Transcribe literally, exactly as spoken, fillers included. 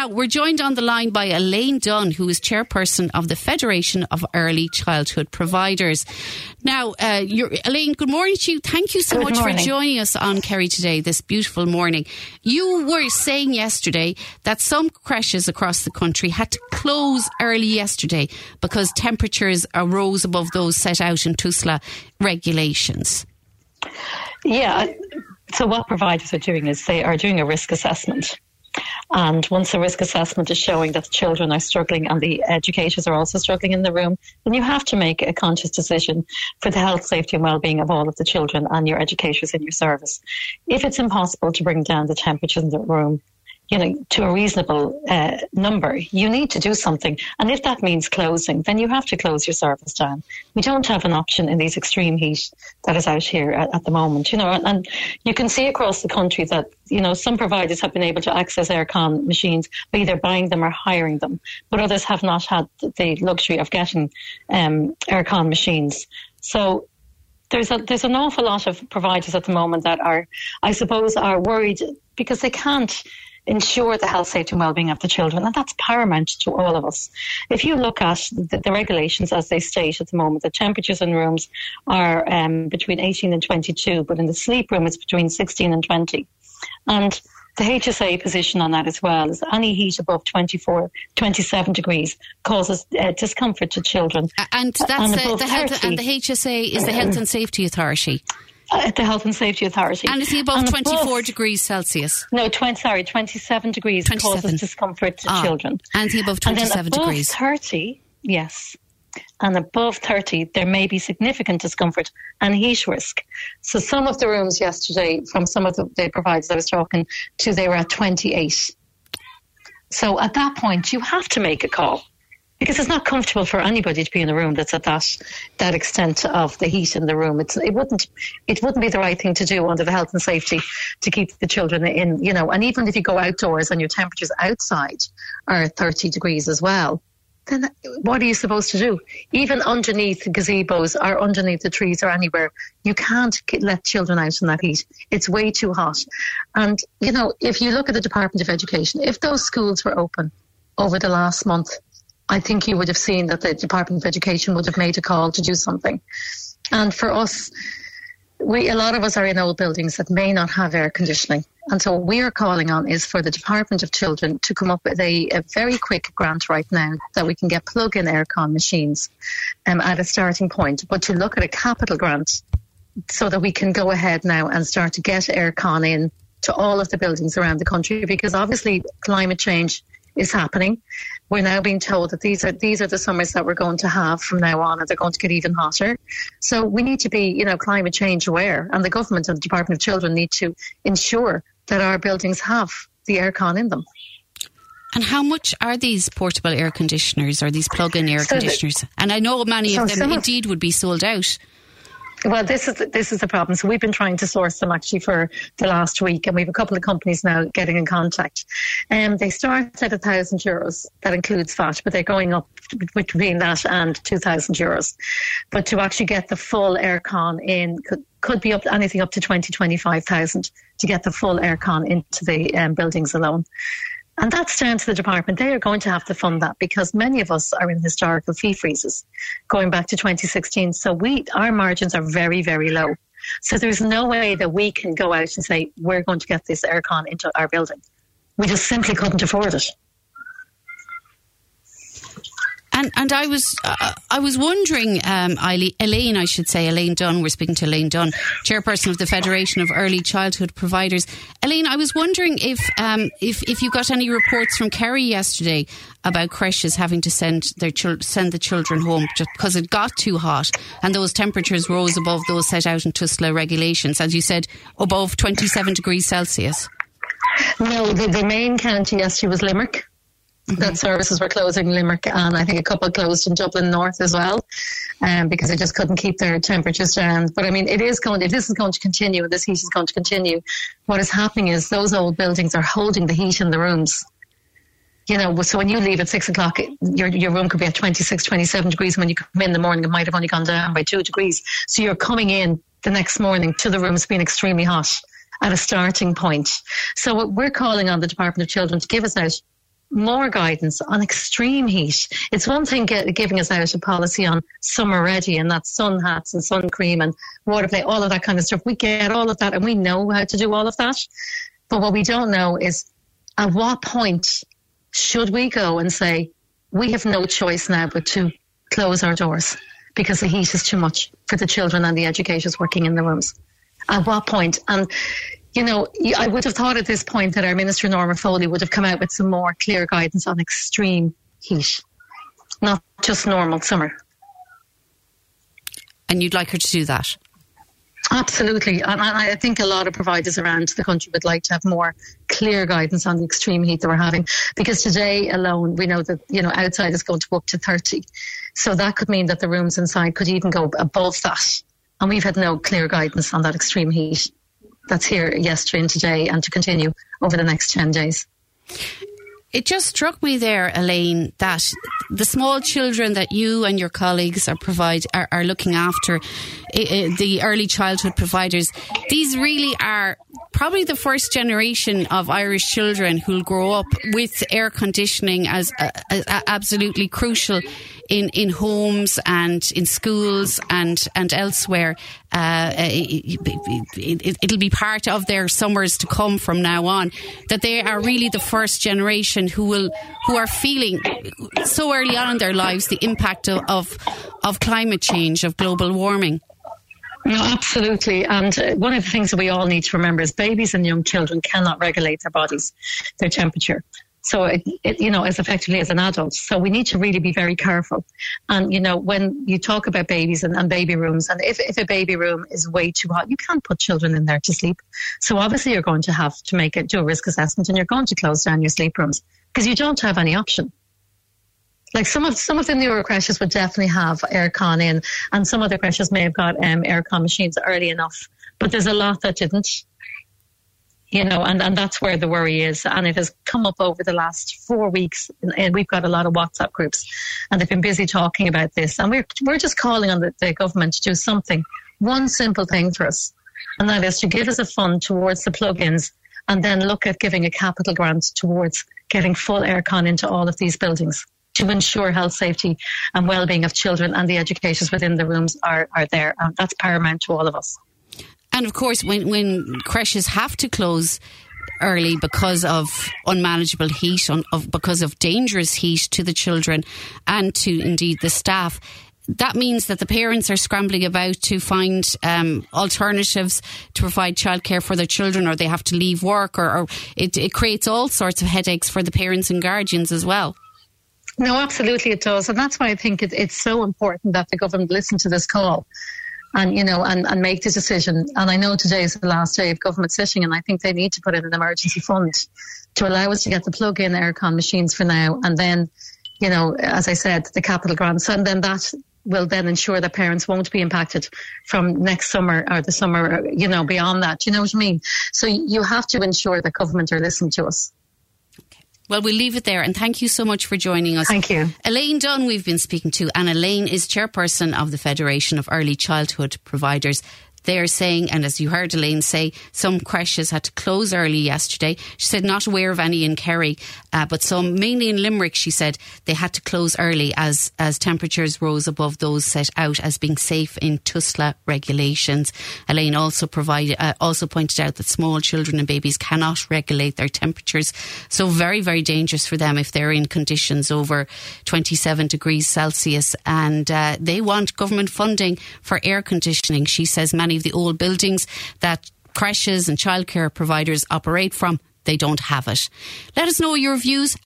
Now, we're joined on the line by Elaine Dunn, who is chairperson of the Federation of Early Childhood Providers. Now, uh, you're, Elaine, good morning to you. Thank you so good much morning. for joining us on Kerry Today this beautiful morning. You were saying yesterday that some creches across the country had to close early yesterday because temperatures rose above those set out in TUSLA regulations. Yeah, so what providers are doing is they are doing a risk assessment. And once the risk assessment is showing that the children are struggling and the educators are also struggling in the room, then you have to make a conscious decision for the health, safety and well-being of all of the children and your educators in your service. If it's impossible to bring down the temperature in the room, you know, to a reasonable uh, number, you need to do something. And if that means closing, then you have to close your service down. We don't have an option in these extreme heat that is out here at, at the moment, you know, and, and you can see across the country that, you know, some providers have been able to access aircon machines by either buying them or hiring them, but others have not had the luxury of getting um, aircon machines. So there's a, there's an awful lot of providers at the moment that are, I suppose, are worried because they can't ensure the health, safety and well-being of the children, and that's paramount to all of us. If you look at the, the regulations as they state at the moment, the temperatures in rooms are um, between eighteen and twenty-two, but in the sleep room it's between sixteen and twenty. And the H S A position on that as well is any heat above twenty-four, twenty-seven degrees causes uh, discomfort to children. And that's and the, the health, and the H S A is the Health and Safety Authority. At the Health and Safety Authority. And is he above and twenty-four above, degrees Celsius? No, twenty, sorry, twenty-seven degrees twenty-seven. Causes discomfort to ah, children. And he above twenty-seven and then above degrees? thirty, yes. And above thirty, there may be significant discomfort and heat risk. So some of the rooms yesterday, from some of the, the providers I was talking to, they were at twenty-eight. So at that point, you have to make a call. Because it's not comfortable for anybody to be in a room that's at that that extent of the heat in the room. It's it wouldn't it wouldn't be the right thing to do under the health and safety to keep the children in, you know. And even if you go outdoors and your temperatures outside are thirty degrees as well, then what are you supposed to do? Even underneath the gazebos or underneath the trees or anywhere, you can't let children out in that heat. It's way too hot. And, you know, if you look at the Department of Education, if those schools were open over the last month, I think you would have seen that the Department of Education would have made a call to do something. And for us, we a lot of us are in old buildings that may not have air conditioning. And so what we are calling on is for the Department of Children to come up with a, a very quick grant right now that we can get plug-in aircon machines um, at a starting point, but to look at a capital grant so that we can go ahead now and start to get aircon in to all of the buildings around the country, because obviously climate change is happening. We're now being told that these are these are the summers that we're going to have from now on, and they're going to get even hotter. So we need to be, you know, climate change aware, and the government and the Department of Children need to ensure that our buildings have the aircon in them. And how much are these portable air conditioners or these plug-in air so conditioners? The, and I know many so of them indeed would be sold out. Well, this is this is the problem. So we've been trying to source them actually for the last week, and we have a couple of companies now getting in contact. Um, they start at a thousand euros. That includes V A T, but they're going up between that and two thousand euros. But to actually get the full aircon in could, could be up anything up to twenty, twenty-five thousand to get the full aircon into the um, buildings alone. And that's down to the department. They are going to have to fund that because many of us are in historical fee freezes going back to twenty sixteen. So we, our margins are very, very low. So there's no way that we can go out and say, we're going to get this aircon into our building. We just simply couldn't afford it. And and I was uh, I was wondering, um, Elaine, I should say, Elaine Dunn, we're speaking to Elaine Dunn, chairperson of the Federation of Early Childhood Providers. Elaine, I was wondering if um, if if you got any reports from Kerry yesterday about creches having to send their chil- send the children home just because it got too hot and those temperatures rose above those set out in TUSLA regulations, as you said, above twenty-seven degrees Celsius. No, the, the main county yesterday was Limerick. Mm-hmm. That services were closing in Limerick, and I think a couple closed in Dublin North as well, um, because they just couldn't keep their temperatures down. But I mean, it is going. If this is going to continue, and this heat is going to continue, what is happening is those old buildings are holding the heat in the rooms. You know, so when you leave at six o'clock, your your room could be at twenty-six, twenty-seven degrees. And when you come in the morning, it might have only gone down by two degrees. So you're coming in the next morning to the rooms being extremely hot at a starting point. So what we're calling on the Department of Children to give us out more guidance on extreme heat. It's one thing get, giving us out a policy on summer ready and that's sun hats and sun cream and water play, all of that kind of stuff. We get all of that and we know how to do all of that. But what we don't know is at what point should we go and say, we have no choice now but to close our doors because the heat is too much for the children and the educators working in the rooms. At what point? And, you know, I would have thought at this point that our Minister Norma Foley would have come out with some more clear guidance on extreme heat, not just normal summer. And you'd like her to do that? Absolutely. And I think a lot of providers around the country would like to have more clear guidance on the extreme heat that we're having. Because today alone, we know that, you know, outside is going to go up to thirty. So that could mean that the rooms inside could even go above that. And we've had no clear guidance on that extreme heat that's here yesterday and today and to continue over the next ten days. It just struck me there, Elaine, that the small children that you and your colleagues are provide are, are looking after, uh, the early childhood providers, these really are probably the first generation of Irish children who'll grow up with air conditioning as, uh, as absolutely crucial in, in homes and in schools and, and elsewhere. Uh, it, it, it'll be part of their summers to come from now on, that they are really the first generation who will who are feeling so early on in their lives the impact of, of, of climate change, of global warming. No, absolutely. And uh, one of the things that we all need to remember is babies and young children cannot regulate their bodies, their temperature. So, it, it, you know, as effectively as an adult. So we need to really be very careful. And, you know, when you talk about babies and, and baby rooms, and if, if a baby room is way too hot, you can't put children in there to sleep. So obviously you're going to have to make it, do a risk assessment, and you're going to close down your sleep rooms because you don't have any option. Like some of some of the newer creches would definitely have aircon in, and some other creches may have got um, aircon machines early enough. But there's a lot that didn't. You know, and, and that's where the worry is. And it has come up over the last four weeks. And we've got a lot of WhatsApp groups and they've been busy talking about this. And we're, we're just calling on the, the government to do something, one simple thing for us. And that is to give us a fund towards the plug-ins and then look at giving a capital grant towards getting full aircon into all of these buildings to ensure health, safety and well-being of children and the educators within the rooms are, are there. And that's paramount to all of us. And of course, when, when creches have to close early because of unmanageable heat, on, of, because of dangerous heat to the children and to indeed the staff, that means that the parents are scrambling about to find um, alternatives to provide childcare for their children, or they have to leave work, or, or it, it creates all sorts of headaches for the parents and guardians as well. No, absolutely it does. And that's why I think it, it's so important that the government listen to this call. And, you know, and, and make the decision. And I know today is the last day of government sitting, and I think they need to put in an emergency fund to allow us to get the plug-in aircon machines for now. And then, you know, as I said, the capital grants. And then that will then ensure that parents won't be impacted from next summer or the summer, you know, beyond that. You know what I mean? So you have to ensure that government are listening to us. Well, we'll leave it there, and thank you so much for joining us. Thank you. Elaine Dunn we've been speaking to, and Elaine is chairperson of the Federation of Early Childhood Providers. They're saying, and as you heard Elaine say, some creches had to close early yesterday. She said not aware of any in Kerry, uh, but some, mainly in Limerick, she said they had to close early as, as temperatures rose above those set out as being safe in T U S L A regulations. Elaine also provided, uh, also pointed out that small children and babies cannot regulate their temperatures. So very, very dangerous for them if they're in conditions over twenty-seven degrees Celsius. And uh, they want government funding for air conditioning. She says many of the old buildings that creches and childcare providers operate from, they don't have it. Let us know your views